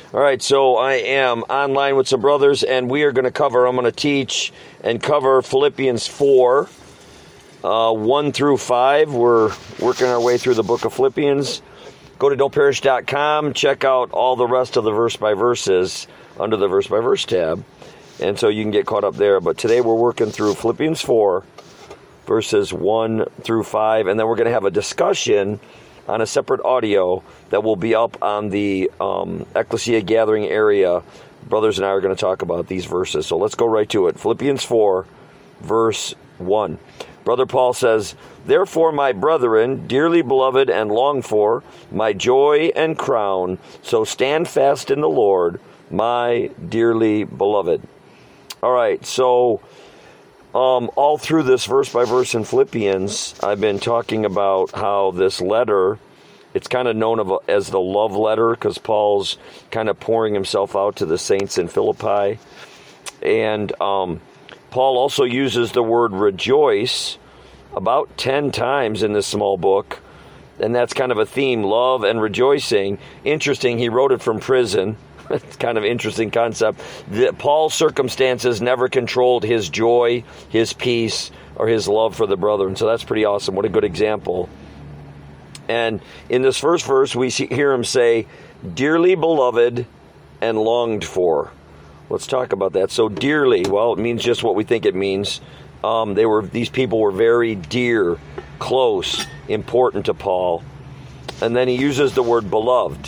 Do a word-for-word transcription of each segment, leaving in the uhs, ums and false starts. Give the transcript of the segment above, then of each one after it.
All right, so I am online with some brothers, and we are going to cover, I'm going to teach and cover Philippians four, uh, one through five. We're working our way through the book of Philippians. Go to don't perish dot com, check out all the rest of the verse-by-verses under the verse-by-verse tab, and so you can get caught up there. But today we're working through Philippians four, verses one through five, and then we're going to have a discussion on a separate audio that will be up on the um, Ecclesia Gathering area. Brothers and I are going to talk about these verses. So let's go right to it. Philippians four, verse one. Brother Paul says, "Therefore, my brethren, dearly beloved and longed for, my joy and crown, so stand fast in the Lord, my dearly beloved." All right, so Um, all through this verse by verse in Philippians, I've been talking about how this letter, it's kind of known of, as the love letter, because Paul's kind of pouring himself out to the saints in Philippi. And um, Paul also uses the word rejoice about ten times in this small book. And that's kind of a theme, love and rejoicing. Interesting, he wrote it from prison. It's kind of an interesting concept. That Paul's circumstances never controlled his joy, his peace, or his love for the brethren. So that's pretty awesome. What a good example. And in this first verse, we see, hear him say, dearly beloved and longed for. Let's talk about that. So dearly, well, it means just what we think it means. Um, they were these people were very dear, close, important to Paul. And then he uses the word beloved.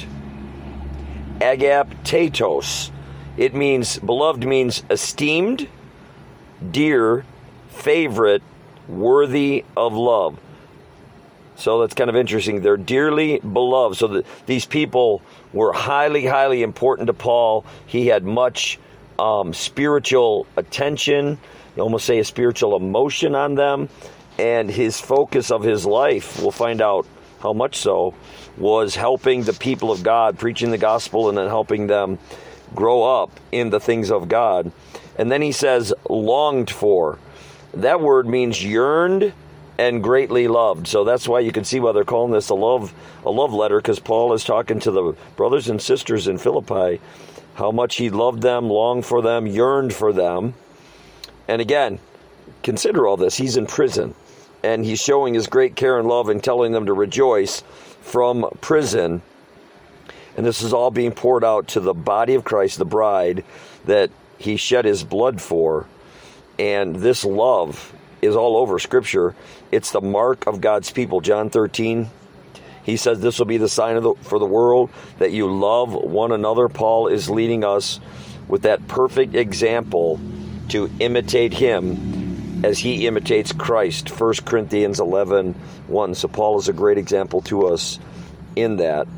Agaptatos. It means, beloved means esteemed, dear, favorite, worthy of love. So that's kind of interesting. They're dearly beloved. So the, these people were highly, highly important to Paul. He had much um, spiritual attention, you almost say a spiritual emotion on them. And his focus of his life, we'll find out how much so, was helping the people of God, preaching the gospel, and then helping them grow up in the things of God. And then he says, longed for. That word means yearned and greatly loved. So that's why you can see why they're calling this a love, a love letter, because Paul is talking to the brothers and sisters in Philippi, how much he loved them, longed for them, yearned for them. And again, consider all this. He's in prison, and he's showing his great care and love and telling them to rejoice from prison. And this is all being poured out to the body of Christ, the bride, that he shed his blood for. And this love is all over Scripture. It's the mark of God's people. John thirteen, he says this will be the sign of the, for the world, that you love one another. Paul is leading us with that perfect example to imitate him as he imitates Christ. First Corinthians eleven one. So Paul is a great example to us in that.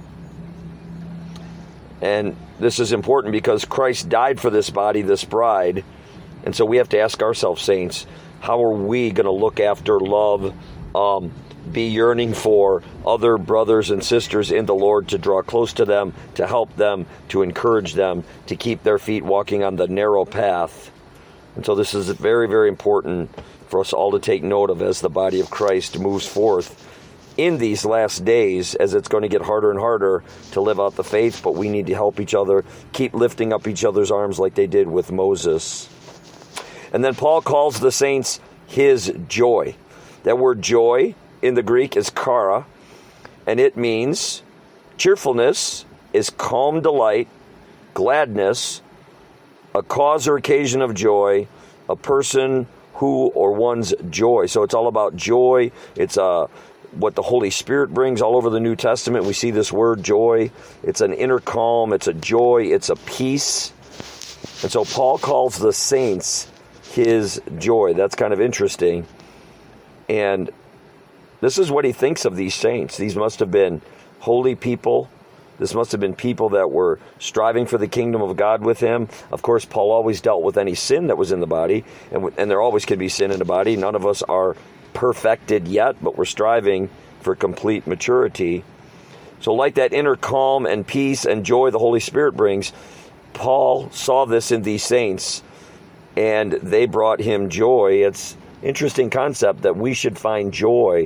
And this is important because Christ died for this body, this bride. And so we have to ask ourselves, saints, how are we going to look after, love, um, be yearning for other brothers and sisters in the Lord, to draw close to them, to help them, to encourage them, to keep their feet walking on the narrow path. And so this is very, very important for us all to take note of as the body of Christ moves forth in these last days, as it's going to get harder and harder to live out the faith. But we need to help each other, keep lifting up each other's arms like they did with Moses. And then Paul calls the saints his joy. That word joy in the Greek is chara, and it means cheerfulness, is calm delight, gladness, a cause or occasion of joy, a person who or one's joy. So it's all about joy. It's uh, what the Holy Spirit brings all over the New Testament. We see this word joy. It's an inner calm. It's a joy. It's a peace. And so Paul calls the saints his joy. That's kind of interesting. And this is what he thinks of these saints. These must have been holy people. This must have been people that were striving for the kingdom of God with him. Of course, Paul always dealt with any sin that was in the body, and, and there always can be sin in the body. None of us are perfected yet, but we're striving for complete maturity. So like that inner calm and peace and joy the Holy Spirit brings, Paul saw this in these saints, and they brought him joy. It's an interesting concept that we should find joy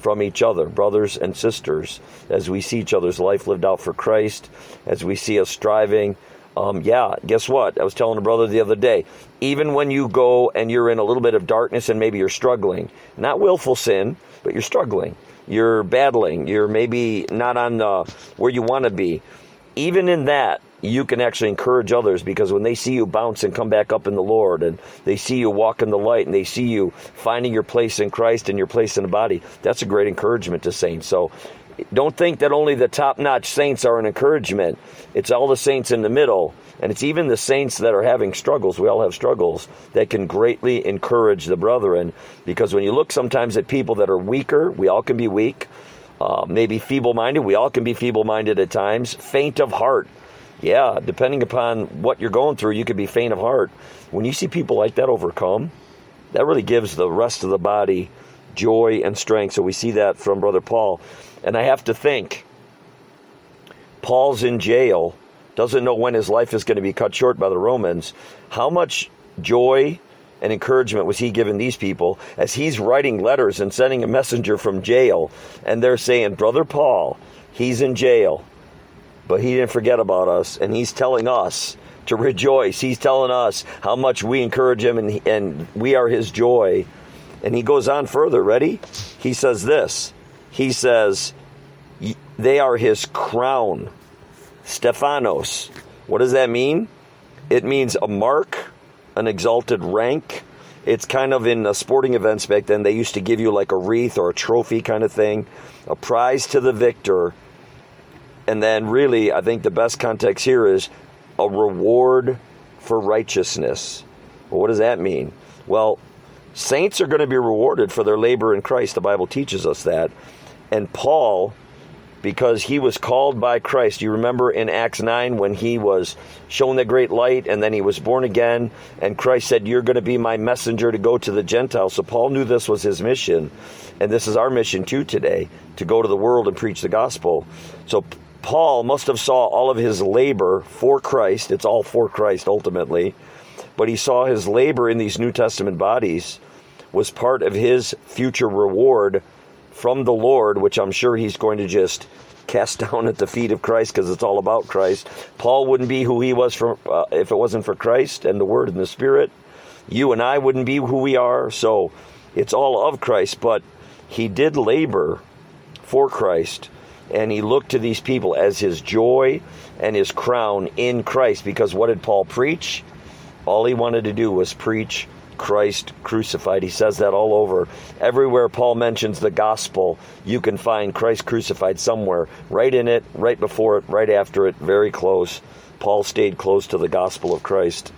from each other, brothers and sisters, as we see each other's life lived out for Christ, as we see us striving. Um, yeah, guess what? I was telling a brother the other day, even when you go and you're in a little bit of darkness and maybe you're struggling, not willful sin, but you're struggling, you're battling, you're maybe not on the, where you want to be. Even in that, you can actually encourage others, because when they see you bounce and come back up in the Lord, and they see you walk in the light, and they see you finding your place in Christ and your place in the body, that's a great encouragement to saints. So don't think that only the top-notch saints are an encouragement. It's all the saints in the middle, and it's even the saints that are having struggles. We all have struggles that can greatly encourage the brethren, because when you look sometimes at people that are weaker, we all can be weak, uh, maybe feeble-minded. We all can be feeble-minded at times, faint of heart. Yeah, depending upon what you're going through, you could be faint of heart. When you see people like that overcome, that really gives the rest of the body joy and strength. So we see that from Brother Paul. And I have to think, Paul's in jail, doesn't know when his life is going to be cut short by the Romans. How much joy and encouragement was he giving these people as he's writing letters and sending a messenger from jail, and they're saying, Brother Paul, he's in jail, but he didn't forget about us, and he's telling us to rejoice. He's telling us how much we encourage him, and, and we are his joy. And he goes on further, ready? He says this. He says, they are his crown. Stephanos. What does that mean? It means a mark, an exalted rank. It's kind of in uh, sporting events back then, they used to give you like a wreath or a trophy kind of thing, a prize to the victor. And then really, I think the best context here is a reward for righteousness. Well, what does that mean? Well, saints are going to be rewarded for their labor in Christ. The Bible teaches us that. And Paul, because he was called by Christ, you remember in Acts nine when he was shown the great light and then he was born again, and Christ said, you're going to be my messenger to go to the Gentiles. So Paul knew this was his mission, and this is our mission too today, to go to the world and preach the gospel. So Paul must have saw all of his labor for Christ. It's all for Christ ultimately. But he saw his labor in these New Testament bodies was part of his future reward from the Lord, which I'm sure he's going to just cast down at the feet of Christ, because it's all about Christ. Paul wouldn't be who he was for, uh, if it wasn't for Christ and the Word and the Spirit. You and I wouldn't be who we are. So it's all of Christ. But he did labor for Christ, and he looked to these people as his joy and his crown in Christ, because what did Paul preach? All he wanted to do was preach Christ crucified. He says that all over. Everywhere Paul mentions the gospel, you can find Christ crucified somewhere. Right in it, right before it, right after it, very close. Paul stayed close to the gospel of Christ,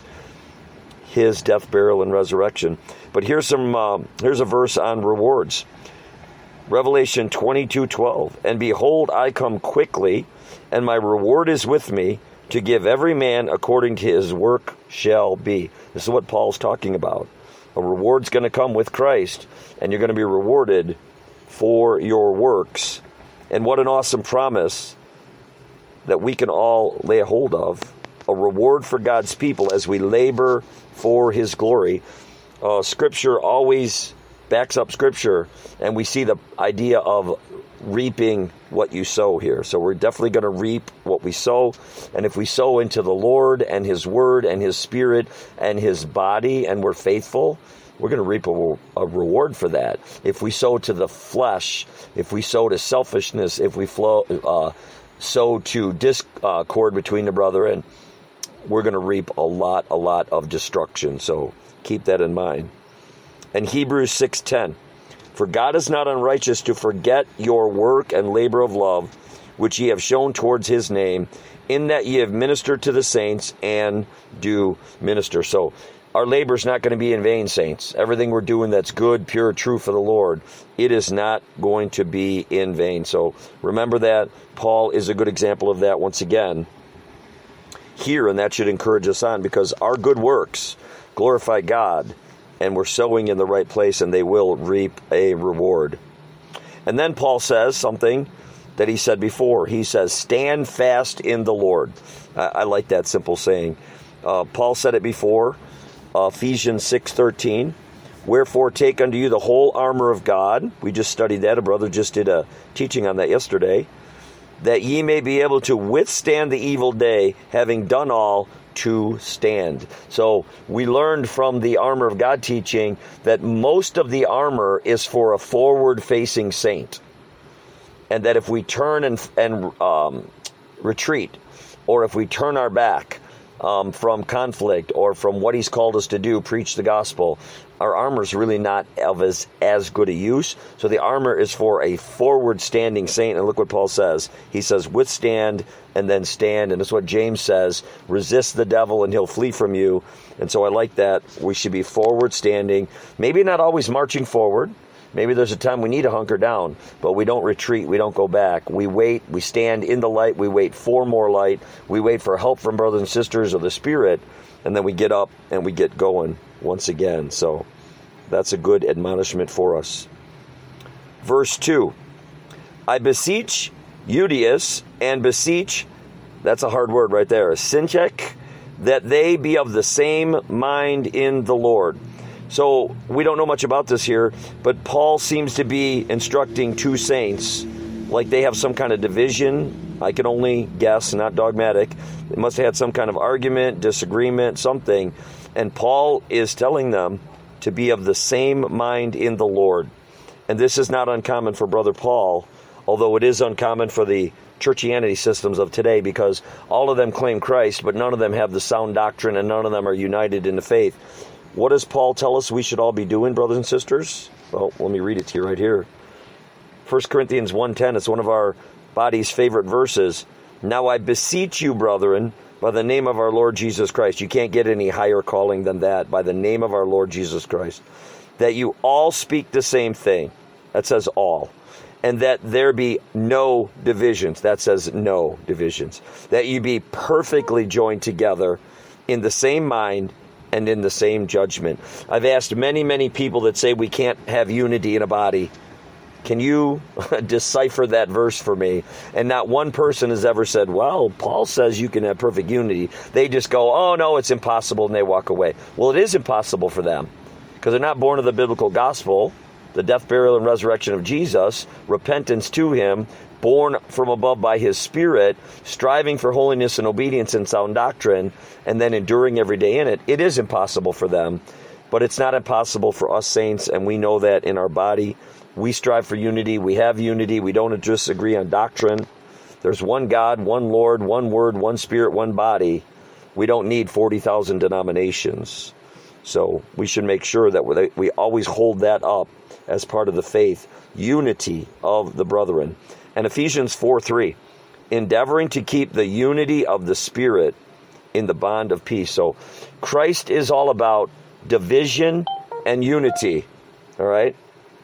his death, burial, and resurrection. But here's some. Uh, here's a verse on rewards. Revelation twenty-two twelve. And behold, I come quickly, and my reward is with me, to give every man according to his work shall be. This is what Paul's talking about. A reward's going to come with Christ, and you're going to be rewarded for your works. And what an awesome promise that we can all lay a hold of. A reward for God's people as we labor for his glory. Uh, scripture always backs up Scripture, and we see the idea of reaping what you sow here. So we're definitely going to reap what we sow. And if we sow into the Lord and his word and his spirit and his body, and we're faithful, we're going to reap a, a reward for that. If we sow to the flesh, if we sow to selfishness, if we flow, uh, sow to discord between the brethren, we're going to reap a lot, a lot of destruction. So keep that in mind. And Hebrews six ten. For God is not unrighteous to forget your work and labor of love, which ye have shown towards his name, in that ye have ministered to the saints and do minister. So our labor is not going to be in vain, saints. Everything we're doing that's good, pure, true for the Lord, it is not going to be in vain. So remember that. Paul is a good example of that once again here, and that should encourage us on, because our good works glorify God, and we're sowing in the right place, and they will reap a reward. And then Paul says something that he said before. He says, stand fast in the Lord. I, I like that simple saying. Uh, Paul said it before, uh, Ephesians six thirteen. Wherefore take unto you the whole armor of God. We just studied that. A brother just did a teaching on that yesterday. That ye may be able to withstand the evil day, having done all, to stand. So we learned from the armor of God teaching that most of the armor is for a forward-facing saint. And that if we turn and, and um, retreat, or if we turn our back um, from conflict or from what he's called us to do, preach the gospel, our armor is really not of as, as good a use. So the armor is for a forward-standing saint. And look what Paul says. He says, withstand and then stand. And that's what James says. Resist the devil and he'll flee from you. And so I like that. We should be forward-standing. Maybe not always marching forward. Maybe there's a time we need to hunker down, but we don't retreat. We don't go back. We wait. We stand in the light. We wait for more light. We wait for help from brothers and sisters of the Spirit. And then we get up and we get going once again. So that's a good admonishment for us. Verse two, I beseech Euodias and beseech, that's a hard word right there, Syntyche, that they be of the same mind in the Lord. So we don't know much about this here, but Paul seems to be instructing two saints like they have some kind of division. I can only guess, not dogmatic. They must have had some kind of argument, disagreement, something. And Paul is telling them to be of the same mind in the Lord. And this is not uncommon for Brother Paul, although it is uncommon for the churchianity systems of today, because all of them claim Christ, but none of them have the sound doctrine and none of them are united in the faith. What does Paul tell us we should all be doing, brothers and sisters? Well, let me read it to you right here. First Corinthians one ten, it's one of our body's favorite verses. Now I beseech you, brethren, by the name of our Lord Jesus Christ. You can't get any higher calling than that. By the name of our Lord Jesus Christ. That you all speak the same thing. That says all. And that there be no divisions. That says no divisions. That you be perfectly joined together in the same mind and in the same judgment. I've asked many, many people that say we can't have unity in a body. Can you decipher that verse for me? And not one person has ever said, well, Paul says you can have perfect unity. They just go, oh, no, it's impossible, and they walk away. Well, it is impossible for them because they're not born of the biblical gospel, the death, burial, and resurrection of Jesus, repentance to him, born from above by his Spirit, striving for holiness and obedience and sound doctrine, and then enduring every day in it. It is impossible for them, but it's not impossible for us saints, and we know that in our body. We strive for unity. We have unity. We don't just agree on doctrine. There's one God, one Lord, one Word, one Spirit, one body. We don't need forty thousand denominations. So we should make sure that we always hold that up as part of the faith. Unity of the brethren. And Ephesians four three, endeavoring to keep the unity of the Spirit in the bond of peace. So Christ is all about division and unity. All right?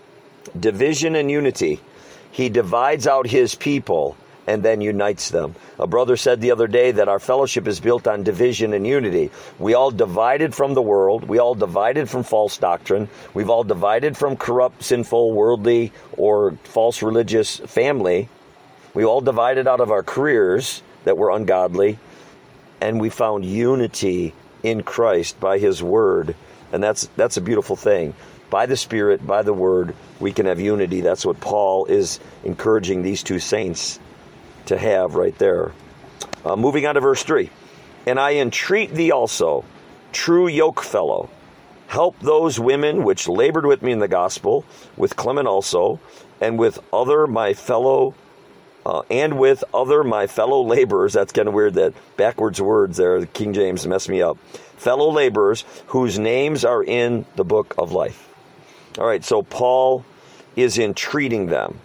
Division and unity. He divides out his people and then unites them. A brother said the other day that our fellowship is built on division and unity. We all divided from the world. We all divided from false doctrine. We've all divided from corrupt, sinful, worldly, or false religious family. We all divided out of our careers that were ungodly. And we found unity in Christ by his word. And that's that's a beautiful thing. By the Spirit, by the Word, we can have unity. That's what Paul is encouraging these two saints to have right there. Uh, moving on to verse three. And I entreat thee also, true yokefellow, help those women which labored with me in the gospel, with Clement also, and with other my fellow, uh, and with other my fellow laborers. That's kind of weird, that backwards words there. King James messed me up. Fellow laborers whose names are in the book of life. All right, so Paul is entreating them.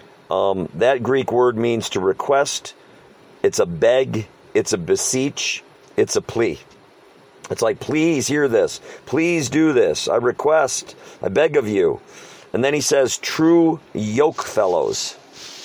Um, that Greek word means to request. It's a beg. It's a beseech. It's a plea. It's like, please hear this. Please do this. I request. I beg of you. And then he says, true yoke fellows.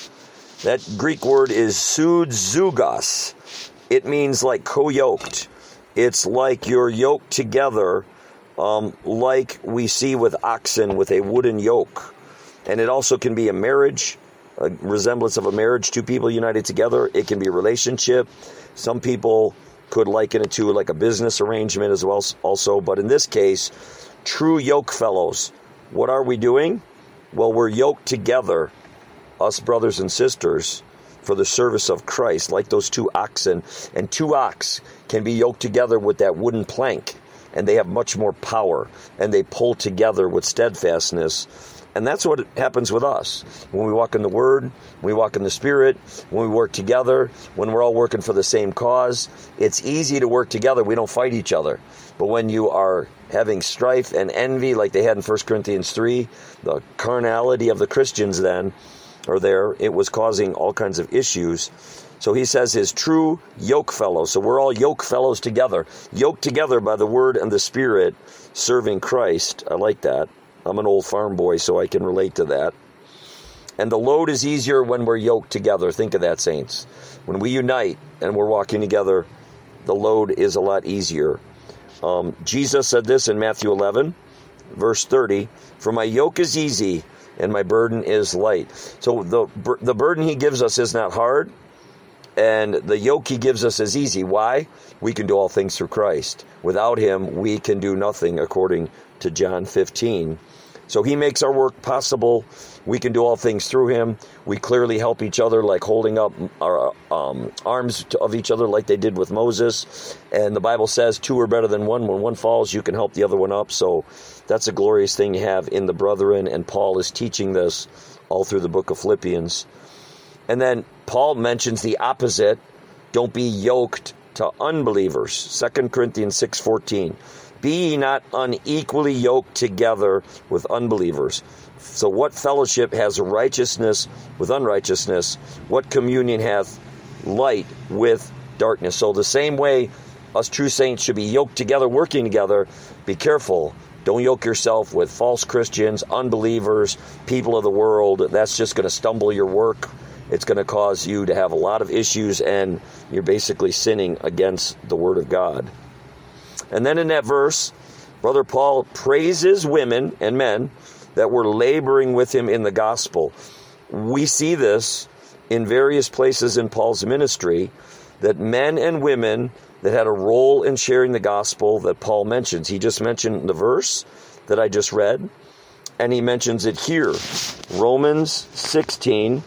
That Greek word is sudzugos. It means like co-yoked. It's like you're yoked together. Um, like we see with oxen with a wooden yoke. And it also can be a marriage, a resemblance of a marriage, two people united together. It can be a relationship. Some people could liken it to like a business arrangement as well also. But in this case, true yoke fellows. What are we doing? Well, we're yoked together, us brothers and sisters, for the service of Christ, like those two oxen. And two ox can be yoked together with that wooden plank, and they have much more power, and they pull together with steadfastness. And that's what happens with us. When we walk in the Word, when we walk in the Spirit, when we work together, when we're all working for the same cause, it's easy to work together. We don't fight each other. But when you are having strife and envy like they had in First Corinthians three, the carnality of the Christians then, or there, it was causing all kinds of issues. So he says his true yoke fellows. So we're all yoke fellows together. Yoked together by the Word and the Spirit, serving Christ. I like that. I'm an old farm boy, so I can relate to that. And the load is easier when we're yoked together. Think of that, saints. When we unite and we're walking together, the load is a lot easier. Um, Jesus said this in Matthew eleven, verse thirty, "For my yoke is easy and my burden is light." So the the burden he gives us is not hard, and the yoke he gives us is easy. Why? We can do all things through Christ. Without him, we can do nothing, according to John fifteen. So he makes our work possible. We can do all things through him. We clearly help each other, like holding up our um, arms of each other like they did with Moses. And the Bible says two are better than one. When one falls, you can help the other one up. So that's a glorious thing to have in the brethren. And Paul is teaching this all through the book of Philippians. And then Paul mentions the opposite. Don't be yoked to unbelievers. Second Corinthians six fourteen. Be ye not unequally yoked together with unbelievers. So what fellowship has righteousness with unrighteousness? What communion hath light with darkness? So the same way us true saints should be yoked together, working together, be careful. Don't yoke yourself with false Christians, unbelievers, people of the world. That's just going to stumble your work. It's going to cause you to have a lot of issues, and you're basically sinning against the Word of God. And then in that verse, Brother Paul praises women and men that were laboring with him in the gospel. We see this in various places in Paul's ministry, that men and women that had a role in sharing the gospel that Paul mentions. He just mentioned the verse that I just read, and he mentions it here. Romans sixteen,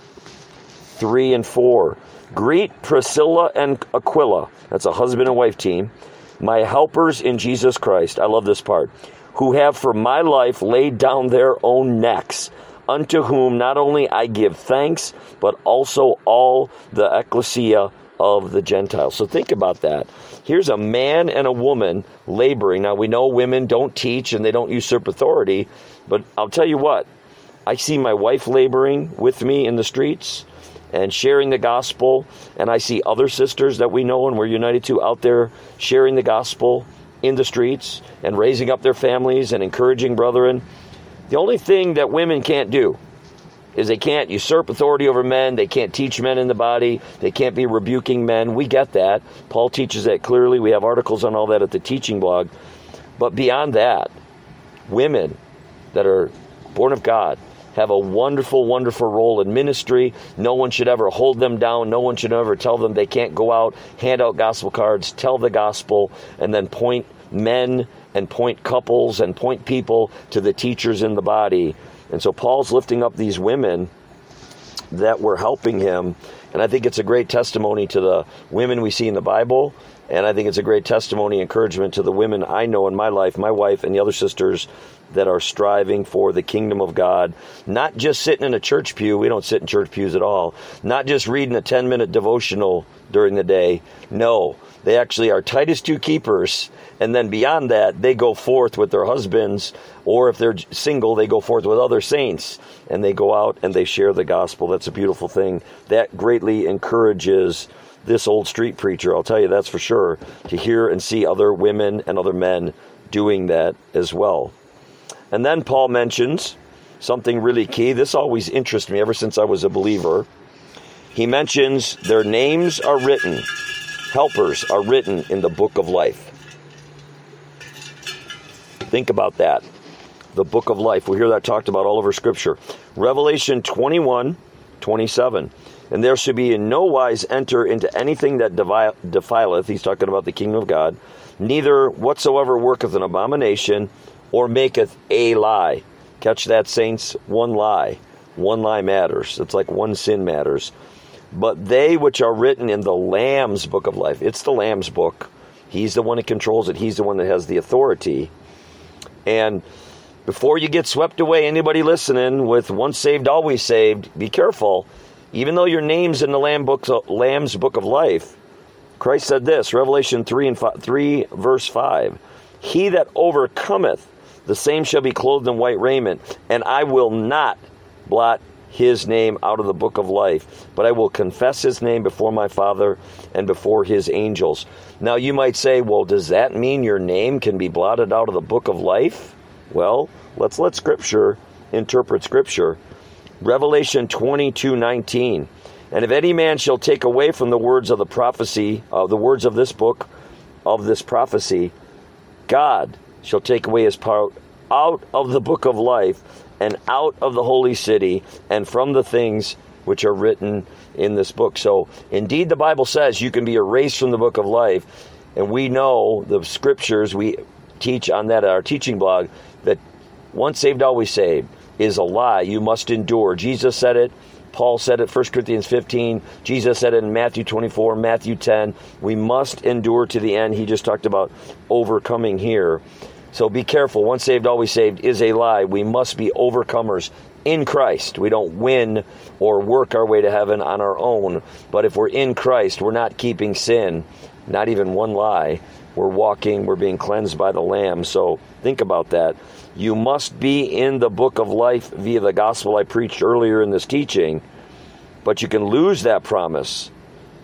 three and four. Greet Priscilla and Aquila. That's a husband and wife team. My helpers in Jesus Christ. I love this part. Who have for my life laid down their own necks, unto whom not only I give thanks, but also all the ecclesia of the Gentiles. So think about that. Here's a man and a woman laboring. Now we know women don't teach and they don't usurp authority, but I'll tell you what, I see my wife laboring with me in the streets and sharing the gospel, and I see other sisters that we know and we're united to out there sharing the gospel in the streets and raising up their families and encouraging brethren. The only thing that women can't do is they can't usurp authority over men. They can't teach men in the body. They can't be rebuking men. We get that. Paul teaches that clearly. We have articles on all that at the teaching blog. But beyond that, women that are born of God have a wonderful, wonderful role in ministry. No one should ever hold them down. No one should ever tell them they can't go out, hand out gospel cards, tell the gospel, and then point men and point couples and point people to the teachers in the body. And so Paul's lifting up these women that were helping him. And I think it's a great testimony to the women we see in the Bible. And I think it's a great testimony, encouragement to the women I know in my life, my wife and the other sisters that are striving for the kingdom of God. Not just sitting in a church pew. We don't sit in church pews at all. Not just reading a ten-minute devotional during the day. No, they actually are Titus two keepers. And then beyond that, they go forth with their husbands, or if they're single, they go forth with other saints, and they go out and they share the gospel. That's a beautiful thing. That greatly encourages this old street preacher, I'll tell you that's for sure, to hear and see other women and other men doing that as well. And then Paul mentions something really key. This always interested me ever since I was a believer. He mentions their names are written, helpers are written in the book of life. Think about that. The book of life. We hear that talked about all over Scripture. Revelation twenty-one, twenty-seven. And there should be in no wise enter into anything that defileth. He's talking about the kingdom of God. Neither whatsoever worketh an abomination, or maketh a lie. Catch that, saints? One lie. One lie matters. It's like one sin matters. But they which are written in the Lamb's book of life. It's the Lamb's book. He's the one that controls it. He's the one that has the authority. And before you get swept away, anybody listening, with once saved, always saved, be careful. Even though your name's in the Lamb book, Lamb's book of life, Christ said this, Revelation three, and five, three, verse five, he that overcometh, the same shall be clothed in white raiment, and I will not blot his name out of the book of life, but I will confess his name before my Father and before his angels. Now you might say, well, does that mean your name can be blotted out of the book of life? Well, let's let Scripture interpret Scripture. Revelation twenty-two nineteen. And if any man shall take away from the words of the prophecy, of uh, the words of this book, of this prophecy, God shall take away his part out of the book of life, and out of the holy city, and from the things which are written in this book. So, indeed, the Bible says you can be erased from the book of life, and we know the Scriptures, we teach on that at our teaching blog, that once saved, always saved is a lie. You must endure. Jesus said it. Paul said it, First Corinthians fifteen. Jesus said it in Matthew twenty-four, Matthew ten. We must endure to the end. He just talked about overcoming here. So be careful. Once saved, always saved is a lie. We must be overcomers in Christ. We don't win or work our way to heaven on our own. But if we're in Christ, we're not keeping sin, not even one lie. We're walking, we're being cleansed by the Lamb. So think about that. You must be in the book of life via the gospel I preached earlier in this teaching, but you can lose that promise.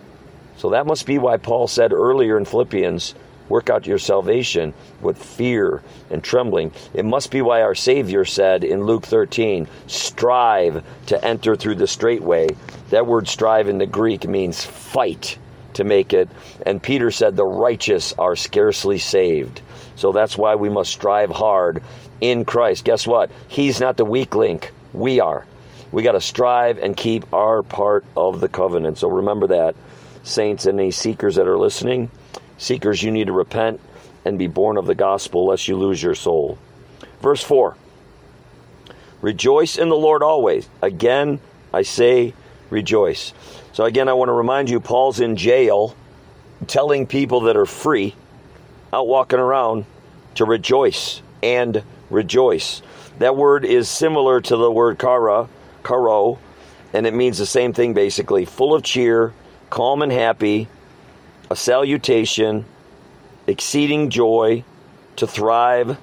So that must be why Paul said earlier in Philippians, work out your salvation with fear and trembling. It must be why our Savior said in Luke thirteen, strive to enter through the straight way. That word strive in the Greek means fight to make it. And Peter said the righteous are scarcely saved. So that's why we must strive hard in Christ. Guess what? He's not the weak link. We are. We got to strive and keep our part of the covenant. So remember that, saints and any seekers that are listening. Seekers, you need to repent and be born of the gospel lest you lose your soul. Verse four. Rejoice in the Lord always. Again, I say rejoice. So again, I want to remind you, Paul's in jail telling people that are free, out walking around, to rejoice and rejoice. That word is similar to the word kara, karo, and it means the same thing basically. Full of cheer, calm and happy, a salutation, exceeding joy, to thrive,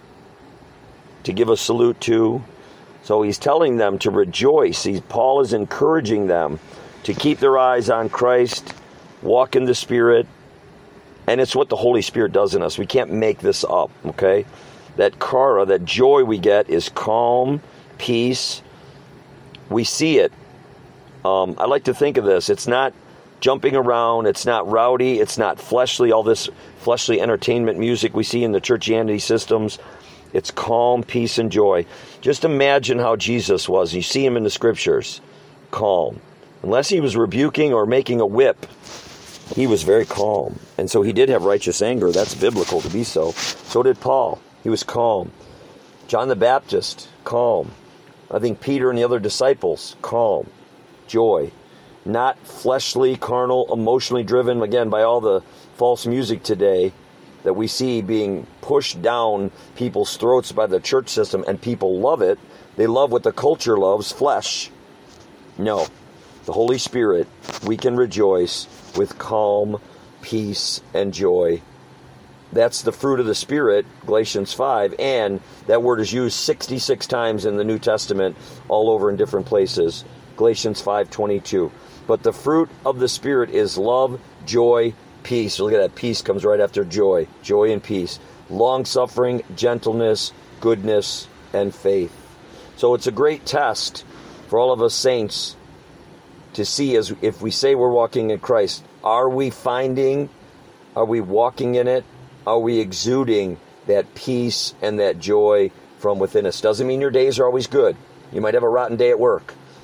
to give a salute to. So he's telling them to rejoice. He's, Paul is encouraging them to keep their eyes on Christ, walk in the Spirit, and it's what the Holy Spirit does in us. We can't make this up, okay? That kara, that joy we get is calm, peace. We see it. Um, I like to think of this. It's not jumping around. It's not rowdy. It's not fleshly, all this fleshly entertainment music we see in the churchianity systems. It's calm, peace, and joy. Just imagine how Jesus was. You see him in the Scriptures. Calm. Unless he was rebuking or making a whip, he was very calm. And so he did have righteous anger. That's biblical to be so. So did Paul. He was calm. John the Baptist, calm. I think Peter and the other disciples, calm. Joy. Not fleshly, carnal, emotionally driven, again, by all the false music today that we see being pushed down people's throats by the church system, and people love it. They love what the culture loves, flesh. No. The Holy Spirit, we can rejoice with calm, peace, and joy. That's the fruit of the Spirit, Galatians five, and that word is used sixty-six times in the New Testament, all over in different places, Galatians five twenty-two. But the fruit of the Spirit is love, joy, peace. Look at that, peace comes right after joy, joy and peace. Long-suffering, gentleness, goodness, and faith. So it's a great test for all of us saints to see, as if we say we're walking in Christ, are we finding, are we walking in it? Are we exuding that peace and that joy from within us? Doesn't mean your days are always good. You might have a rotten day at work.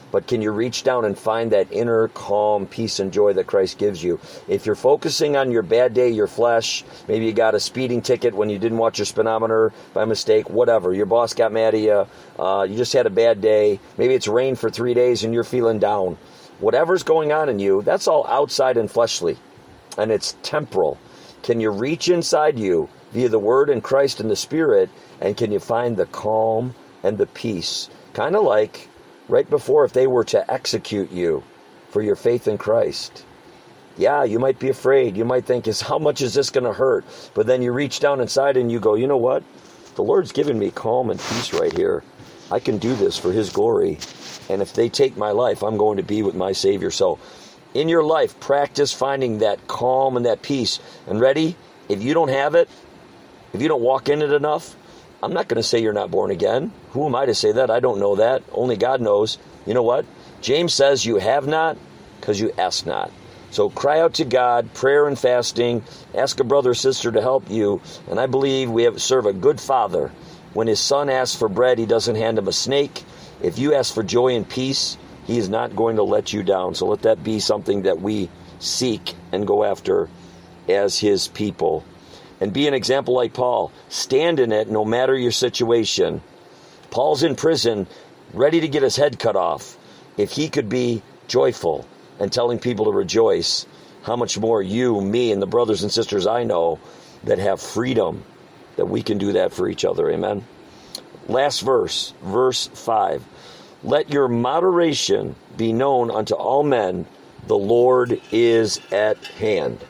but can you reach down and find that inner calm, peace, and joy that Christ gives you? If you're focusing on your bad day, your flesh, maybe you got a speeding ticket when you didn't watch your speedometer by mistake, whatever. Your boss got mad at you. Uh, you just had a bad day. Maybe it's rained for three days and you're feeling down. Whatever's going on in you, that's all outside and fleshly, and it's temporal. Can you reach inside you via the Word and Christ and the Spirit, and can you find the calm and the peace? Kind of like right before if they were to execute you for your faith in Christ. Yeah, you might be afraid. You might think, "Is how much is this going to hurt?" But then you reach down inside and you go, you know what? The Lord's given me calm and peace right here. I can do this for His glory. And if they take my life, I'm going to be with my Savior. So in your life, practice finding that calm and that peace. And ready? If you don't have it, if you don't walk in it enough, I'm not going to say you're not born again. Who am I to say that? I don't know that. Only God knows. You know what? James says you have not because you ask not. So cry out to God, prayer and fasting. Ask a brother or sister to help you. And I believe we have serve a good Father. When His Son asks for bread, He doesn't hand him a snake. If you ask for joy and peace, He is not going to let you down. So let that be something that we seek and go after as His people. And be an example like Paul. Stand in it no matter your situation. Paul's in prison, ready to get his head cut off. If he could be joyful and telling people to rejoice, how much more you, me, and the brothers and sisters I know that have freedom, that we can do that for each other. Amen. Last verse, verse five. Let your moderation be known unto all men. The Lord is at hand.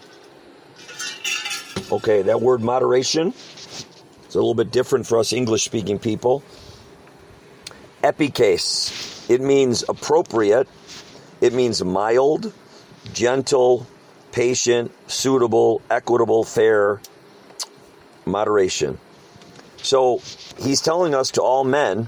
Okay, that word moderation is a little bit different for us English-speaking people. Epikase. It means appropriate. It means mild, gentle, patient, suitable, equitable, fair. Moderation. So he's telling us to all men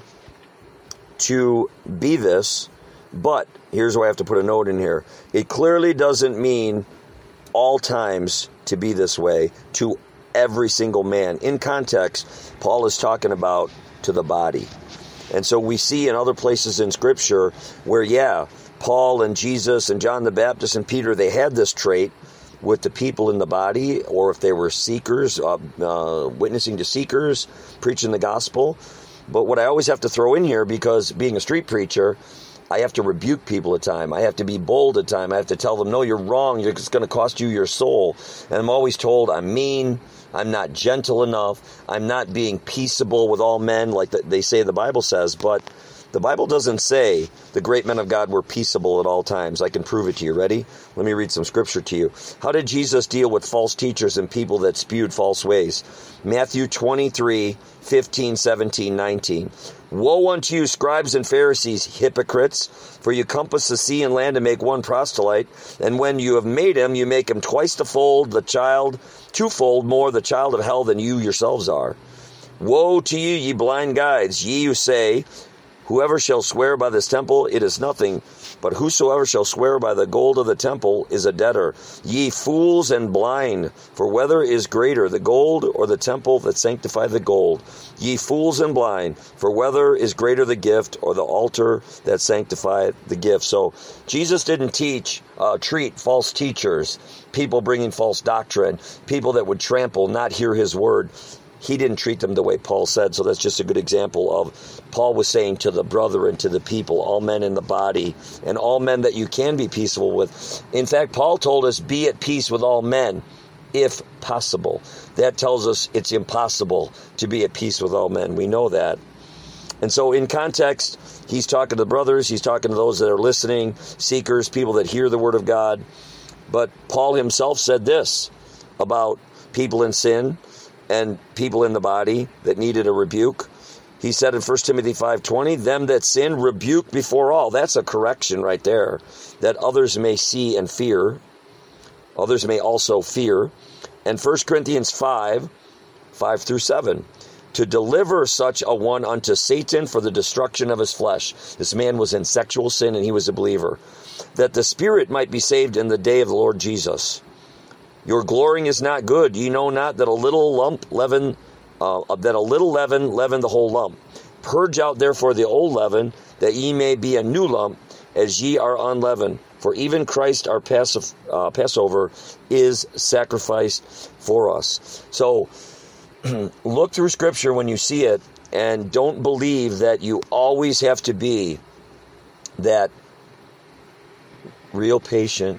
to be this, but here's where I have to put a note in here. It clearly doesn't mean all times to be this way to every single man. In context, Paul is talking about to the body. And so we see in other places in Scripture where, yeah, Paul and Jesus and John the Baptist and Peter, they had this trait with the people in the body, or if they were seekers, uh, uh, witnessing to seekers, preaching the gospel. But what I always have to throw in here, because being a street preacher, I have to rebuke people at time. I have to be bold at time. I have to tell them, no, you're wrong. It's going to cost you your soul. And I'm always told I'm mean. I'm not gentle enough. I'm not being peaceable with all men like they say the Bible says. But the Bible doesn't say the great men of God were peaceable at all times. I can prove it to you. Ready? Let me read some scripture to you. How did Jesus deal with false teachers and people that spewed false ways? Matthew twenty-three, fifteen, seventeen, nineteen. Woe unto you, scribes and Pharisees, hypocrites, for you compass the sea and land to make one proselyte, and when you have made him, you make him twice the fold, the child, twofold more the child of hell than you yourselves are. Woe to you, ye blind guides, ye who say, whoever shall swear by this temple, it is nothing, but whosoever shall swear by the gold of the temple is a debtor. Ye fools and blind, for whether is greater, the gold or the temple that sanctify the gold? Ye fools and blind, for whether is greater the gift or the altar that sanctify the gift? So Jesus didn't teach, uh, treat false teachers, people bringing false doctrine, people that would trample, not hear His word. He didn't treat them the way Paul said, so that's just a good example of Paul was saying to the brother and to the people, all men in the body, and all men that you can be peaceable with. In fact, Paul told us, be at peace with all men, if possible. That tells us it's impossible to be at peace with all men. We know that. And so in context, he's talking to the brothers, he's talking to those that are listening, seekers, people that hear the word of God. But Paul himself said this about people in sin and people in the body that needed a rebuke. He said in First Timothy five twenty, them that sin rebuke before all. That's a correction right there, that others may see and fear. Others may also fear. And First Corinthians five, five through seven, to deliver such a one unto Satan for the destruction of his flesh. This man was in sexual sin and he was a believer. That the spirit might be saved in the day of the Lord Jesus. Your glorying is not good. Ye know not that a little lump leaven, uh, that a little leaven leaven the whole lump. Purge out therefore the old leaven, that ye may be a new lump, as ye are unleavened. For even Christ our Pass- uh, Passover is sacrificed for us. So look through Scripture when you see it, and don't believe that you always have to be that real patient,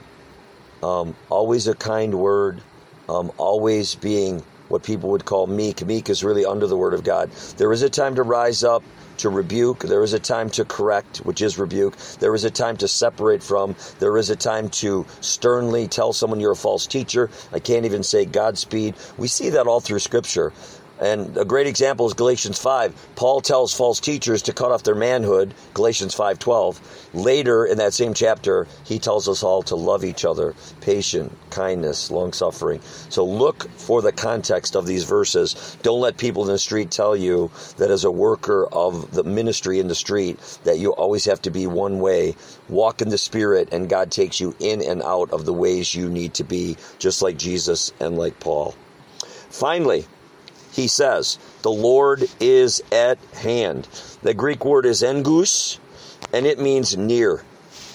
um, always a kind word, um, always being what people would call meek. Meek is really under the Word of God. There is a time to rise up, to rebuke. There is a time to correct, which is rebuke. There is a time to separate from. There is a time to sternly tell someone you're a false teacher. I can't even say Godspeed. We see that all through Scripture. And a great example is Galatians five. Paul tells false teachers to cut off their manhood, Galatians five twelve. Later in that same chapter, he tells us all to love each other, patient, kindness, long-suffering. So look for the context of these verses. Don't let people in the street tell you that as a worker of the ministry in the street that you always have to be one way. Walk in the Spirit, and God takes you in and out of the ways you need to be, just like Jesus and like Paul. Finally, he says, the Lord is at hand. The Greek word is engus, and it means near,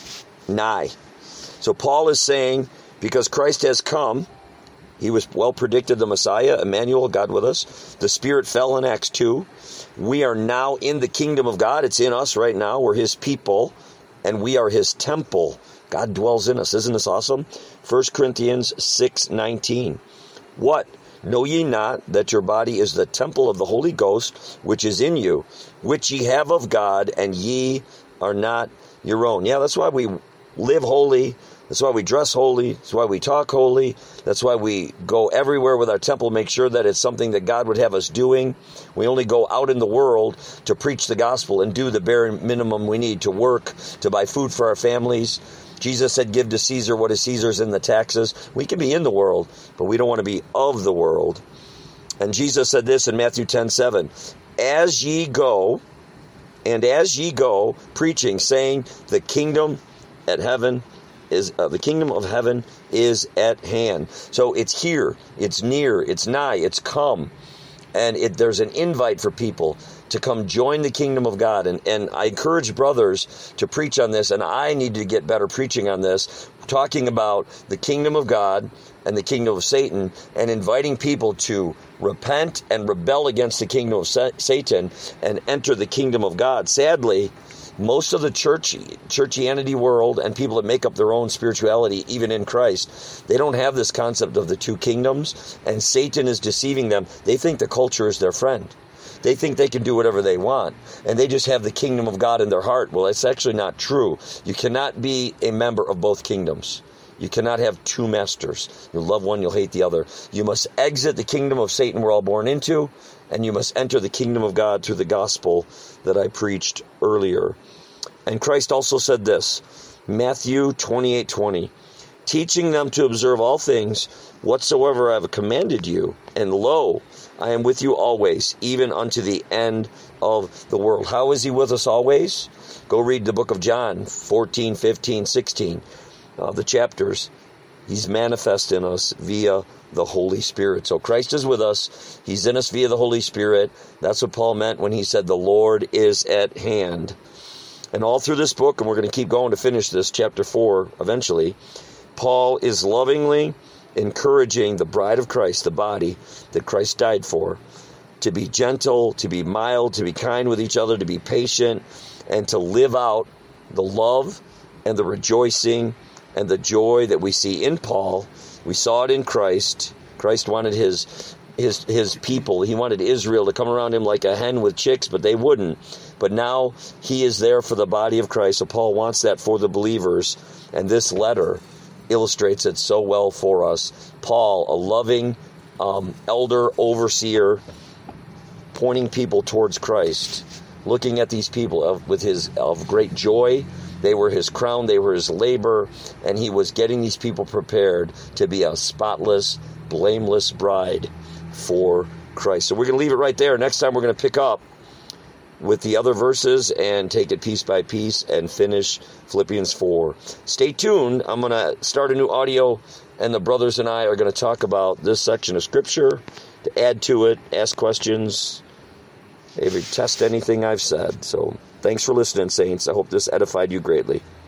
nigh. So Paul is saying, because Christ has come, he was well predicted, the Messiah, Emmanuel, God with us. The Spirit fell in Acts two. We are now in the kingdom of God. It's in us right now. We're his people, and we are his temple. God dwells in us. Isn't this awesome? First Corinthians six nineteen. What? Know ye not that your body is the temple of the Holy Ghost, which is in you, which ye have of God, and ye are not your own. Yeah, that's why we live holy. That's why we dress holy. That's why we talk holy. That's why we go everywhere with our temple, make sure that it's something that God would have us doing. We only go out in the world to preach the gospel and do the bare minimum we need to work, to buy food for our families. Jesus said, give to Caesar what is Caesar's, in the taxes. We can be in the world, but we don't want to be of the world. And Jesus said this in Matthew ten seven, as ye go, and as ye go, preaching, saying, the kingdom at heaven is uh, the kingdom of heaven is at hand. So it's here, it's near, it's nigh, it's come. And it, there's an invite for people to come join the kingdom of God. And, and I encourage brothers to preach on this, and I need to get better preaching on this, talking about the kingdom of God and the kingdom of Satan, and inviting people to repent and rebel against the kingdom of Satan and enter the kingdom of God. Sadly, most of the church, churchianity world and people that make up their own spirituality, even in Christ, they don't have this concept of the two kingdoms, and Satan is deceiving them. They think the culture is their friend. They think they can do whatever they want, and they just have the kingdom of God in their heart. Well, it's actually not true. You cannot be a member of both kingdoms. You cannot have two masters. You'll love one, you'll hate the other. You must exit the kingdom of Satan we're all born into, and you must enter the kingdom of God through the gospel that I preached earlier. And Christ also said this, Matthew twenty-eight twenty, teaching them to observe all things whatsoever I have commanded you, and lo, I am with you always, even unto the end of the world. How is he with us always? Go read the book of John, fourteen, fifteen, sixteen, uh, the chapters. He's manifest in us via the Holy Spirit. So Christ is with us. He's in us via the Holy Spirit. That's what Paul meant when he said the Lord is at hand. And all through this book, and we're going to keep going to finish this, chapter four, eventually, Paul is lovingly encouraging the bride of Christ, the body that Christ died for, to be gentle, to be mild, to be kind with each other, to be patient, and to live out the love and the rejoicing and the joy that we see in Paul. We saw it in Christ. Christ wanted his his his people. He wanted Israel to come around him like a hen with chicks, but they wouldn't. But now he is there for the body of Christ. So Paul wants that for the believers. And this letter illustrates it so well for us. Paul, a loving um, elder, overseer, pointing people towards Christ, looking at these people of, with his of great joy. They were his crown, they were his labor, and he was getting these people prepared to be a spotless, blameless bride for Christ. So we're going to leave it right there. Next time we're going to pick up with the other verses and take it piece by piece and finish Philippians four. Stay tuned. I'm going to start a new audio, and the brothers and I are going to talk about this section of Scripture, to add to it, ask questions, they would test anything I've said. So thanks for listening, saints. I hope this edified you greatly.